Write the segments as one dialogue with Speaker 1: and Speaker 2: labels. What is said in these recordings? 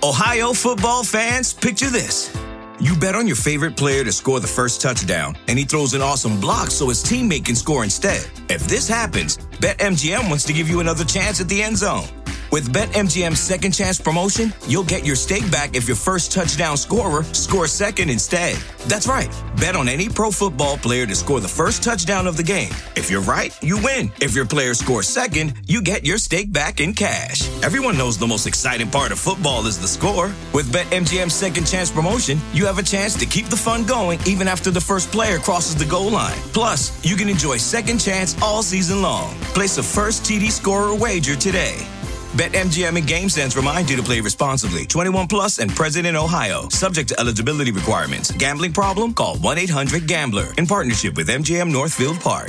Speaker 1: Ohio football fans, picture this. You bet on your favorite player to score the first touchdown, and he throws an awesome block so his teammate can score instead. If this happens, BetMGM wants to give you another chance at the end zone. With BetMGM's second chance promotion, you'll get your stake back if your first touchdown scorer scores second instead. That's right. Bet on any pro football player to score the first touchdown of the game. If you're right, you win. If your player scores second, you get your stake back in cash. Everyone knows the most exciting part of football is the score. With BetMGM's second chance promotion, you have a chance to keep the fun going even after the first player crosses the goal line. Plus, you can enjoy second chance all season long. Place a first TD scorer wager today. BetMGM and GameSense remind you to play responsibly. 21 plus and present in Ohio. Subject to eligibility requirements. Gambling problem? Call 1-800-GAMBLER. In partnership with MGM Northfield Park.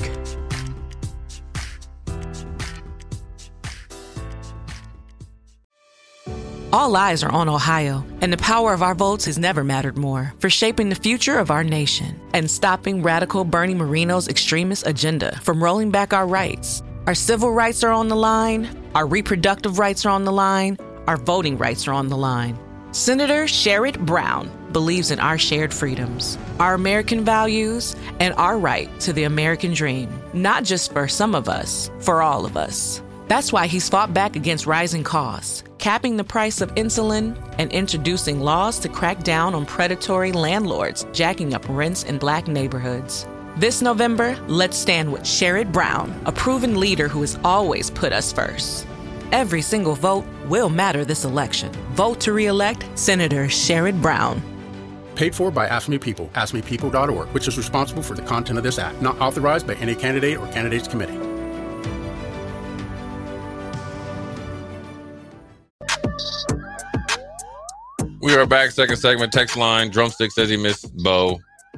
Speaker 2: All eyes are on Ohio, and the power of our votes has never mattered more for shaping the future of our nation and stopping radical Bernie Moreno's extremist agenda from rolling back our rights. Our civil rights are on the line. Our reproductive rights are on the line. Our voting rights are on the line. Senator Sherrod Brown believes in our shared freedoms, our American values, and our right to the American dream, not just for some of us, for all of us. That's why he's fought back against rising costs, capping the price of insulin, and introducing laws to crack down on predatory landlords jacking up rents in Black neighborhoods. This November, let's stand with Sherrod Brown, a proven leader who has always put us first. Every single vote will matter this election. Vote to re-elect Senator Sherrod Brown.
Speaker 3: Paid for by Ask Me People, askmepeople.org, which is responsible for the content of this act. Not authorized by any candidate or candidates committee.
Speaker 4: We are back. Second segment. Text line. Drumstick says he missed Bo.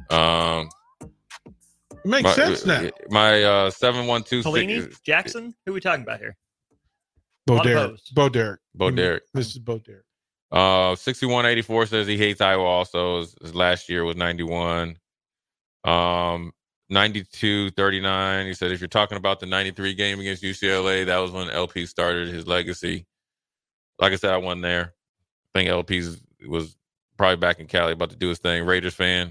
Speaker 5: It makes sense now.
Speaker 4: My 712
Speaker 6: Pelini, Jackson. Who are we talking about here?
Speaker 5: Bo Derek. This is Bo Derek.
Speaker 4: 6184 says he hates Iowa also. His last year was 91. 9239. He said if you're talking about the 93 game against UCLA, that was when LP started his legacy. Like I said, I wasn't there. I think LP was probably back in Cali about to do his thing. Raiders fan.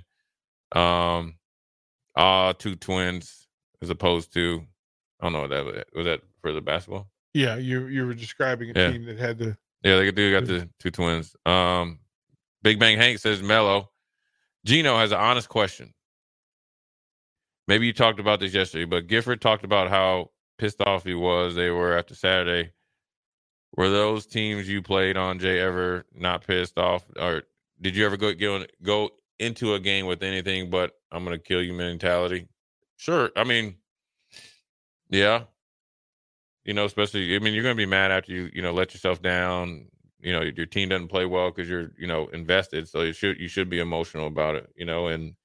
Speaker 4: Two twins as opposed to, I don't know what that was. That for the basketball?
Speaker 5: Yeah, you were describing a team that had the.
Speaker 4: Yeah, they got the two twins. Big Bang Hank says Mello. Gino has an honest question. Maybe you talked about this yesterday, but Gifford talked about how pissed off they were after Saturday. Were those teams you played on, Jay, ever not pissed off? Or did you ever go into a game with anything but I'm going to kill you mentality? Sure. I mean, yeah. Especially, you're going to be mad after you let yourself down. Your team doesn't play well because you're, invested. So you should be emotional about it, and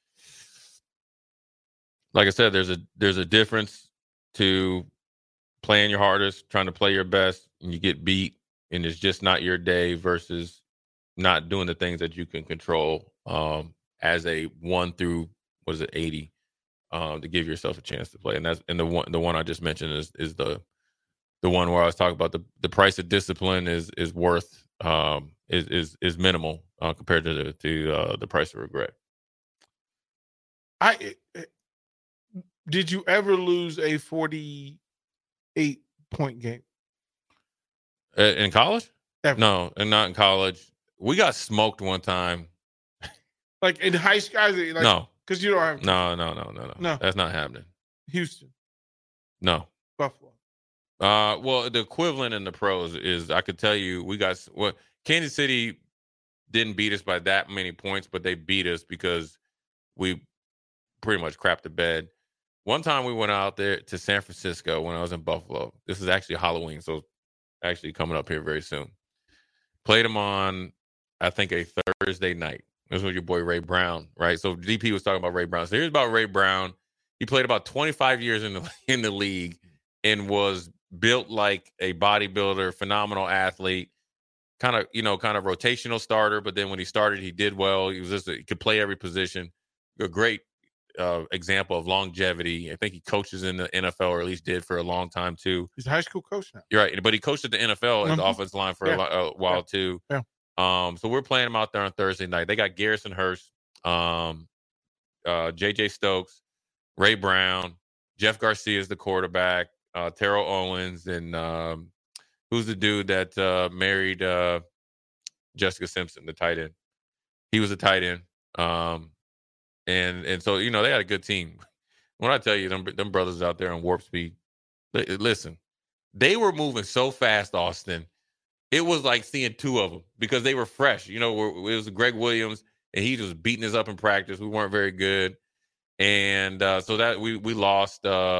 Speaker 4: like I said, there's a difference to playing your hardest, trying to play your best, and you get beat, and it's just not your day versus not doing the things that you can control as a 1 through 80 to give yourself a chance to play. And the one I just mentioned is the one where I was talking about the price of discipline is worth is minimal compared to the price of regret.
Speaker 5: Did you ever lose a 48-point game
Speaker 4: in college?
Speaker 5: Ever?
Speaker 4: No, and not in college. We got smoked one time.
Speaker 5: Like in high school?
Speaker 4: No.
Speaker 5: Because you don't have...
Speaker 4: No.
Speaker 5: No.
Speaker 4: That's not happening.
Speaker 5: Houston?
Speaker 4: No.
Speaker 5: Buffalo?
Speaker 4: Well, the equivalent in the pros is, I could tell you, Kansas City didn't beat us by that many points, but they beat us because we pretty much crapped the bed. One time we went out there to San Francisco when I was in Buffalo. This is actually Halloween, so actually coming up here very soon. Played them on, I think, a Thursday night. This was your boy Ray Brown, right? So DP was talking about Ray Brown. So here's about Ray Brown. He played about 25 years in the league and was built like a bodybuilder, phenomenal athlete, kind of rotational starter. But then when he started, he did well. He could play every position. A great example of longevity. I think he coaches in the NFL, or at least did for a long time too.
Speaker 5: He's a high school coach now.
Speaker 4: You're right, but he coached at the NFL as offensive line for a while too.
Speaker 5: Yeah.
Speaker 4: So we're playing them out there on Thursday night. They got Garrison Hurst, J.J. Stokes, Ray Brown, Jeff Garcia is the quarterback, Terrell Owens, and who's the dude that married Jessica Simpson, the tight end. He was a tight end. And so, they got a good team. When I tell you, them brothers out there on warp speed, listen, they were moving so fast, Austin. It was like seeing two of them because they were fresh. It was Greg Williams, and he was beating us up in practice. We weren't very good. And so that we lost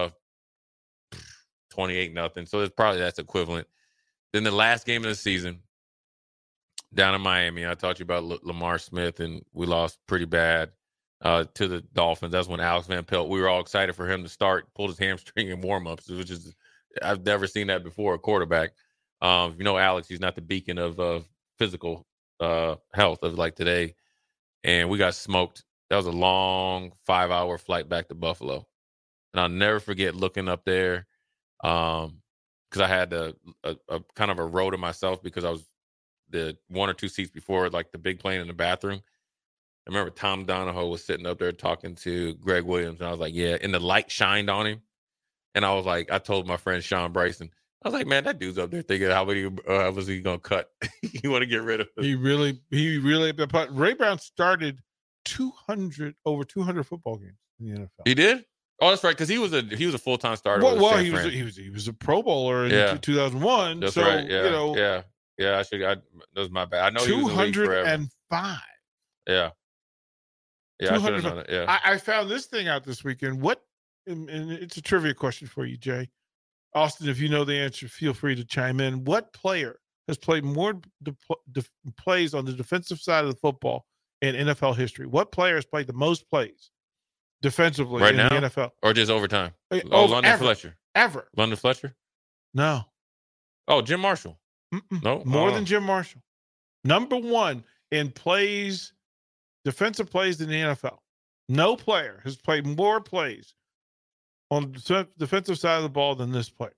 Speaker 4: 28-0. So that's equivalent. Then the last game of the season down in Miami, I talked to you about Lamar Smith, and we lost pretty bad to the Dolphins. That's when Alex Van Pelt, we were all excited for him to start, pulled his hamstring in warm-ups, which is, I've never seen that before, a quarterback. Alex, he's not the beacon of physical health of like today. And we got smoked. That was a long 5-hour flight back to Buffalo. And I'll never forget looking up there because I had a kind of a row to myself because I was the one or two seats before, like the big plane in the bathroom. I remember Tom Donahoe was sitting up there talking to Greg Williams. And I was like, yeah. And the light shined on him. And I was like, I told my friend Sean Bryson, I was like, man, that dude's up there thinking, how was he going to cut? You want to get rid of him.
Speaker 5: He really, Ray Brown started over 200 football games in the NFL.
Speaker 4: He did? Oh, that's right. Because he was a full-time starter.
Speaker 5: Well, he was a Pro Bowler in 2001.
Speaker 4: That's
Speaker 5: so,
Speaker 4: right. Yeah. Yeah. That was my bad. I know
Speaker 5: 205.
Speaker 4: Yeah. Yeah. I should have known it. Yeah.
Speaker 5: I found this thing out this weekend. And it's a trivia question for you, Jay. Austin, if you know the answer, feel free to chime in. What player has played more plays on the defensive side of the football in NFL history? What player has played the most plays defensively in the NFL?
Speaker 4: Or just overtime? London Fletcher.
Speaker 5: Ever.
Speaker 4: London Fletcher?
Speaker 5: No.
Speaker 4: Oh, Jim Marshall. No.
Speaker 5: More than Jim Marshall. Number one in defensive plays in the NFL. No player has played more plays on the defensive side of the ball than this player.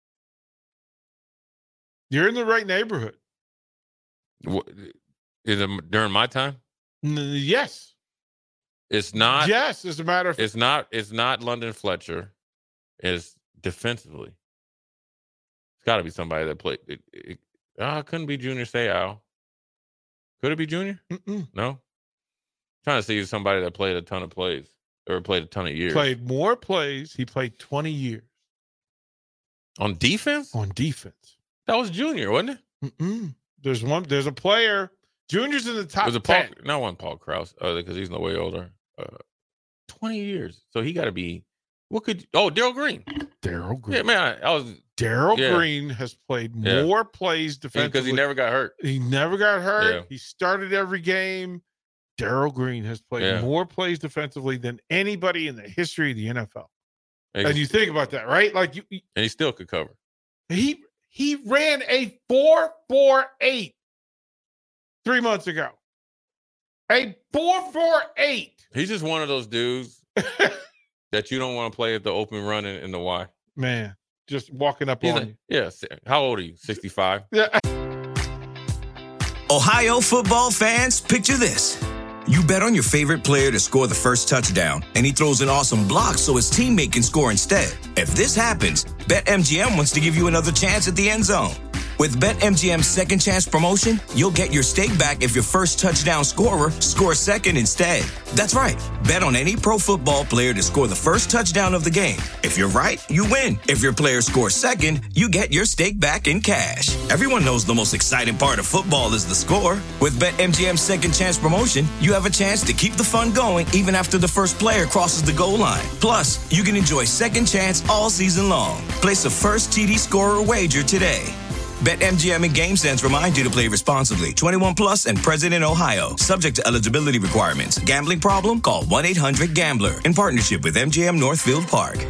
Speaker 5: You're in the right neighborhood.
Speaker 4: Is it during my time?
Speaker 5: Yes.
Speaker 4: It's not.
Speaker 5: Yes, as a matter of fact.
Speaker 4: It's not London Fletcher. It's defensively. It's got to be somebody that played. It couldn't be Junior Seau. Could it be Junior? No. I'm trying to see somebody that played a ton of plays. Or played a ton of years.
Speaker 5: Played more plays. He played 20 years.
Speaker 4: On defense?
Speaker 5: On defense.
Speaker 4: That was Junior, wasn't
Speaker 5: it? There's a player. Junior's in the top 10.
Speaker 4: Not one Paul Krause, because he's no way older. 20 years. So he got to be, Darrell Green.
Speaker 5: Darrell Green.
Speaker 4: Yeah, man.
Speaker 5: Darrell Green has played more plays defensively.
Speaker 4: Because he never got hurt.
Speaker 5: Yeah. He started every game. Darrell Green has played more plays defensively than anybody in the history of the NFL. And you think about that, right? Like
Speaker 4: and he still could cover.
Speaker 5: He ran a 4.48 3 months ago. A 4.48.
Speaker 4: He's just one of those dudes that you don't want to play at the open run in the Y.
Speaker 5: Man, just walking up on you.
Speaker 4: Yeah. How old are you? 65?
Speaker 5: Yeah.
Speaker 1: Ohio football fans, picture this. You bet on your favorite player to score the first touchdown, and he throws an awesome block so his teammate can score instead. If this happens, BetMGM wants to give you another chance at the end zone. With BetMGM's second chance promotion, you'll get your stake back if your first touchdown scorer scores second instead. That's right. Bet on any pro football player to score the first touchdown of the game. If you're right, you win. If your player scores second, you get your stake back in cash. Everyone knows the most exciting part of football is the score. With BetMGM's second chance promotion, you have a chance to keep the fun going even after the first player crosses the goal line. Plus, you can enjoy second chance all season long. Place a first TD scorer wager today. BetMGM and GameSense remind you to play responsibly. 21 plus and present in Ohio. Subject to eligibility requirements. Gambling problem? Call 1-800-GAMBLER. In partnership with MGM Northfield Park.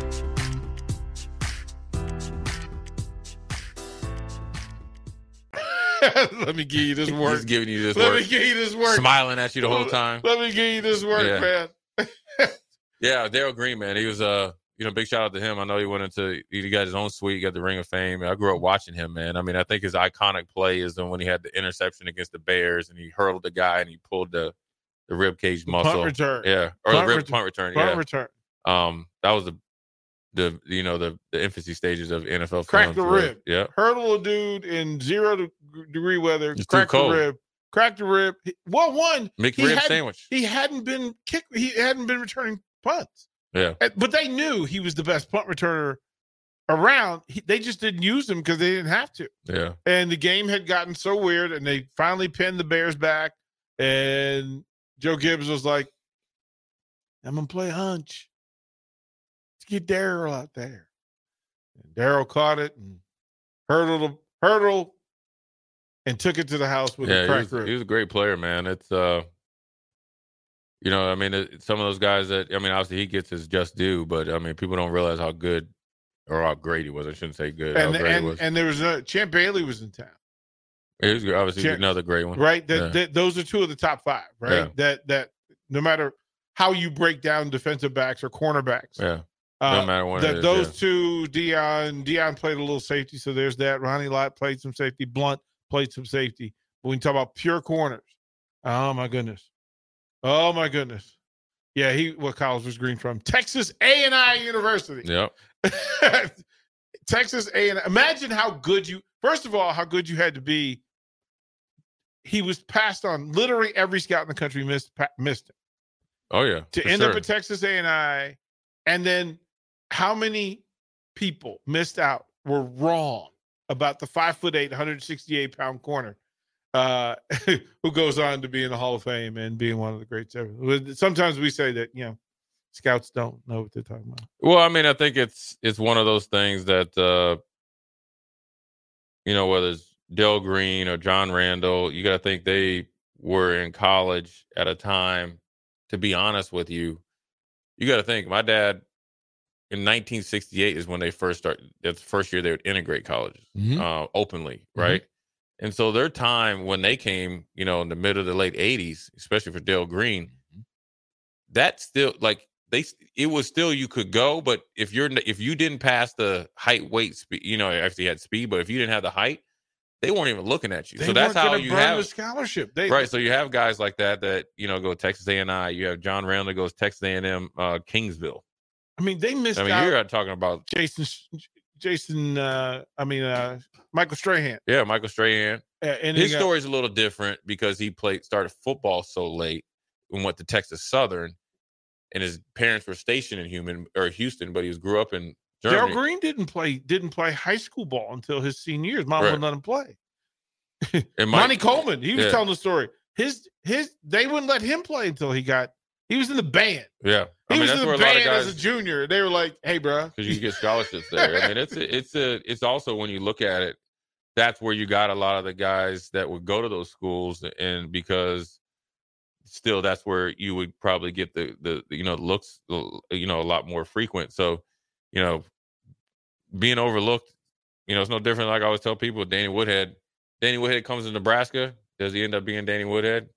Speaker 5: Let me give you this work.
Speaker 4: He's giving you this work.
Speaker 5: Let me give you this work.
Speaker 4: Smiling at you the whole time.
Speaker 5: Let me give you this work, man.
Speaker 4: Yeah, Darrell Green, man. He was big shout out to him. I know he got his own suite, he got the Ring of Fame. I grew up watching him, man. I mean, I think his iconic play is when he had the interception against the Bears and he hurled the guy and he pulled the rib cage muscle.
Speaker 5: Punt return.
Speaker 4: Yeah. Or punt return.
Speaker 5: Punt return.
Speaker 4: That was the infancy stages of NFL.
Speaker 5: Crack the rib.
Speaker 4: Yeah.
Speaker 5: Hurdle a dude in 0-degree weather.
Speaker 4: It's
Speaker 5: crack
Speaker 4: too cold.
Speaker 5: the rib. Crack the rib. Well,
Speaker 4: McRib sandwich.
Speaker 5: He hadn't been returning punts.
Speaker 4: Yeah.
Speaker 5: But they knew he was the best punt returner around. They just didn't use him because they didn't have to.
Speaker 4: Yeah.
Speaker 5: And the game had gotten so weird, and they finally pinned the Bears back. And Joe Gibbs was like, I'm going to play hunch. Let's get Darryl out there. And Darryl caught it and hurdled and took it to the house with a crack rib.
Speaker 4: He was a great player, man. It's, some of those guys that, obviously he gets his just due, but, people don't realize how good or how great he was. I shouldn't say good. How great he was.
Speaker 5: And there was Champ Bailey was in town.
Speaker 4: He was obviously another great one.
Speaker 5: Right? Those are two of the top five, right?
Speaker 4: Yeah.
Speaker 5: That no matter how you break down defensive backs or cornerbacks.
Speaker 4: Yeah. No matter what it is,
Speaker 5: those two, Deion played a little safety, so there's that. Ronnie Lott played some safety. Blunt played some safety. But when you talk about pure corners, oh my goodness. Yeah, what college was Green from? Texas A&I University.
Speaker 4: Yep.
Speaker 5: Texas A&I. Imagine how good you had to be. He was passed on. Literally every scout in the country missed him.
Speaker 4: Oh yeah.
Speaker 5: To end up at Texas A&I, and then how many people missed out were wrong about the 5'8", 168-pound corner who goes on to be in the Hall of Fame and being one of the greats ever. Sometimes we say that, scouts don't know what they're talking about.
Speaker 4: Well, I think it's one of those things that, whether it's Dale Green or John Randall, you got to think they were in college at a time, to be honest with you. You got to think, my dad in 1968 is when they first started. That's the first year they would integrate colleges openly, right? Mm-hmm. And so their time when they came, in the middle of the late 80s, especially for Dale Green, that's still it was still you could go, but if you didn't pass the height, weight, speed, actually had speed, but if you didn't have the height, they weren't even looking at you. So that's how you have
Speaker 5: the scholarship.
Speaker 4: Right. So you have guys like that go Texas A&I. You have John Randall goes Texas A&M, Kingsville.
Speaker 5: They missed out.
Speaker 4: You're talking about
Speaker 5: Michael Strahan.
Speaker 4: Yeah, Michael Strahan.
Speaker 5: And
Speaker 4: his story's a little different because he started football so late and went to Texas Southern, and his parents were stationed in Houston, but he grew up in Germany.
Speaker 5: Dale Green didn't play high school ball until his senior year. His mom wouldn't let him play. And Monty Coleman, he was telling the story. They wouldn't let him play until he was in the band.
Speaker 4: Yeah.
Speaker 5: He was in the band as a junior. They were like, hey, bro.
Speaker 4: Because you can get scholarships there. It's also, when you look at it, that's where you got a lot of the guys that would go to those schools, and because still that's where you would probably get the looks, a lot more frequent. So, being overlooked, it's no different. Like I always tell people, Danny Woodhead comes to Nebraska. Does he end up being Danny Woodhead?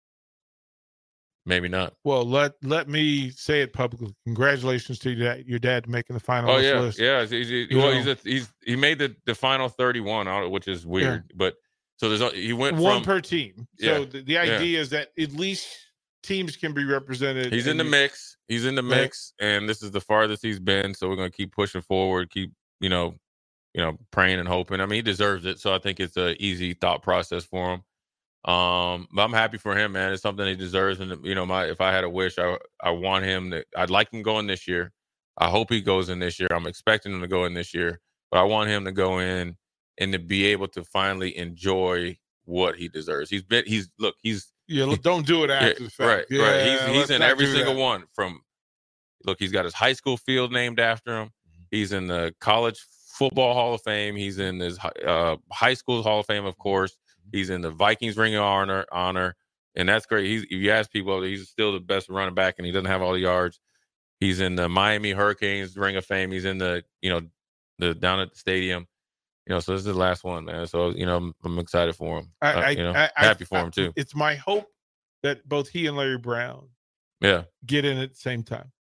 Speaker 4: Maybe not.
Speaker 5: Well, let me say it publicly. Congratulations to your dad making the final list.
Speaker 4: Yeah. He made the final 31, which is weird. Yeah. But so he went
Speaker 5: one per team. So the idea is that at least teams can be represented.
Speaker 4: He's in the mix. He's in the mix, and this is the farthest he's been. So we're going to keep pushing forward. Keep praying and hoping. He deserves it. So I think it's an easy thought process for him. But I'm happy for him, man. It's something he deserves. And if I had a wish, I want him I'd like him going this year. I hope he goes in this year. I'm expecting him to go in this year, but I want him to go in and to be able to finally enjoy what he deserves.
Speaker 5: Don't do it after the fact.
Speaker 4: Right. He's in every single one. He's got his high school field named after him. He's in the college football Hall of Fame. He's in his high school Hall of Fame, of course. He's in the Vikings Ring of Honor, and that's great. If you ask people, he's still the best running back, and he doesn't have all the yards. He's in the Miami Hurricanes Ring of Fame. He's in the down at the stadium. So this is the last one, man. So I'm excited for him. Happy for him too.
Speaker 5: It's my hope that both he and Larry Brown,
Speaker 4: get
Speaker 5: in at the same time.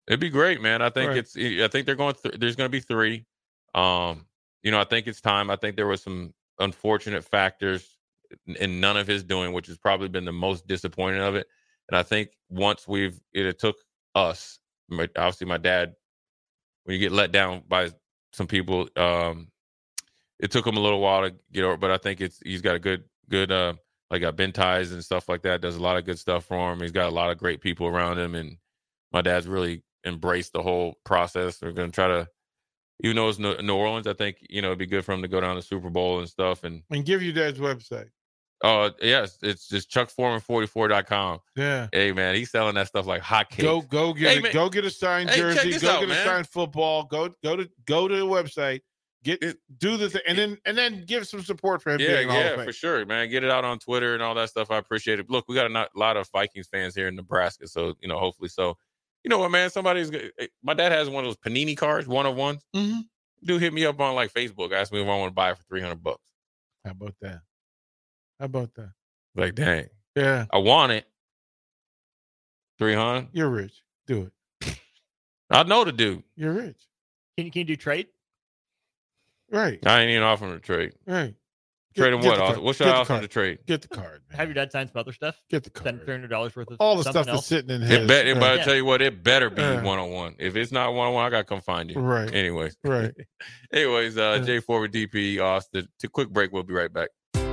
Speaker 4: It'd be great, man. I think
Speaker 5: Right.
Speaker 4: I think they're going. There's going to be 3. I think it's time. I think there was some unfortunate factors in none of his doing, which has probably been the most disappointing of it. And I think once it took us, obviously my dad, when you get let down by some people, it took him a little while to get over. But I think he's got a good like got Ben Ties and stuff like that. Does a lot of good stuff for him. He's got a lot of great people around him, and my dad's really embraced the whole process. We're going to try to, even though it's New Orleans, I think, it'd be good for him to go down to Super Bowl and stuff. And
Speaker 5: give your dad's website.
Speaker 4: Yes, it's just chuckforeman44.com.
Speaker 5: Yeah.
Speaker 4: Hey, man, he's selling that stuff like hotcakes.
Speaker 5: Go get a signed jersey. Go get a signed football. Go to the website. Do the thing, and then give some support for him.
Speaker 4: Yeah, for sure, man. Get it out on Twitter and all that stuff. I appreciate it. Look, we got a lot of Vikings fans here in Nebraska, so hopefully so. You know what, man? My dad has one of those Panini cards, 1-of-1s.
Speaker 5: Mm-hmm.
Speaker 4: Dude hit me up on like Facebook, asked me if I want to buy it for $300.
Speaker 5: How about that?
Speaker 4: Like, dang.
Speaker 5: Yeah.
Speaker 4: I want it. 300.
Speaker 5: You're rich. Do it.
Speaker 4: I know the dude.
Speaker 5: You're rich.
Speaker 6: Can you do trade?
Speaker 5: Right.
Speaker 4: I ain't even offering to trade.
Speaker 5: Right.
Speaker 4: Trade him what? What should I offer to trade?
Speaker 5: Get the card, man.
Speaker 6: Have your dad sign some other stuff?
Speaker 5: Get the card.
Speaker 6: Spend $300 worth of
Speaker 5: all the stuff
Speaker 6: else?
Speaker 5: that's sitting in his.
Speaker 4: But I tell you what, it better be 1-on-1. If it's not 1-on-1, I got to come find you.
Speaker 5: Right.
Speaker 4: Anyways.
Speaker 5: Right.
Speaker 4: Anyways, Jay Forward, DP, Austin. To quick break, we'll be right back.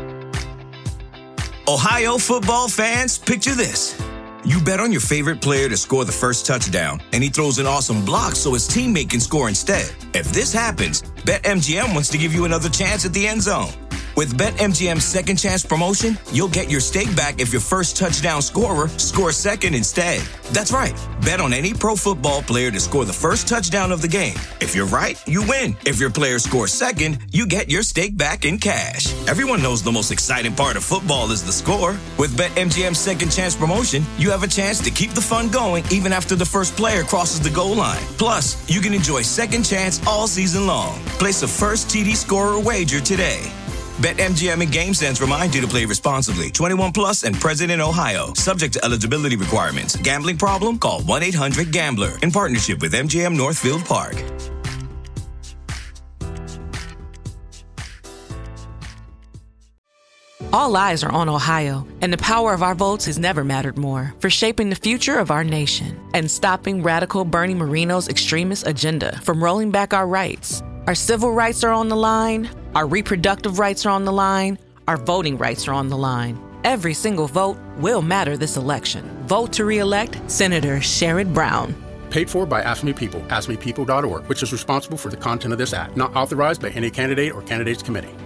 Speaker 1: Ohio football fans, picture this. You bet on your favorite player to score the first touchdown, and he throws an awesome block so his teammate can score instead. If this happens, BetMGM wants to give you another chance at the end zone. With BetMGM's second chance promotion, you'll get your stake back if your first touchdown scorer scores second instead. That's right. Bet on any pro football player to score the first touchdown of the game. If you're right, you win. If your player scores second, you get your stake back in cash. Everyone knows the most exciting part of football is the score. With BetMGM's second chance promotion, you have a chance to keep the fun going even after the first player crosses the goal line. Plus, you can enjoy second chance all season long. Place a first TD scorer wager today. BetMGM and GameSense remind you to play responsibly. 21 plus and present in Ohio. Subject to eligibility requirements. Gambling problem? Call 1-800-GAMBLER. In partnership with MGM Northfield Park.
Speaker 2: All eyes are on Ohio, and the power of our votes has never mattered more for shaping the future of our nation and stopping radical Bernie Moreno's extremist agenda from rolling back our rights. Our civil rights are on the line. Our reproductive rights are on the line. Our voting rights are on the line. Every single vote will matter this election. Vote to re-elect Senator Sherrod Brown.
Speaker 3: Paid for by Ask Me People, AskMePeople.org, which is responsible for the content of this ad. Not authorized by any candidate or candidates committee.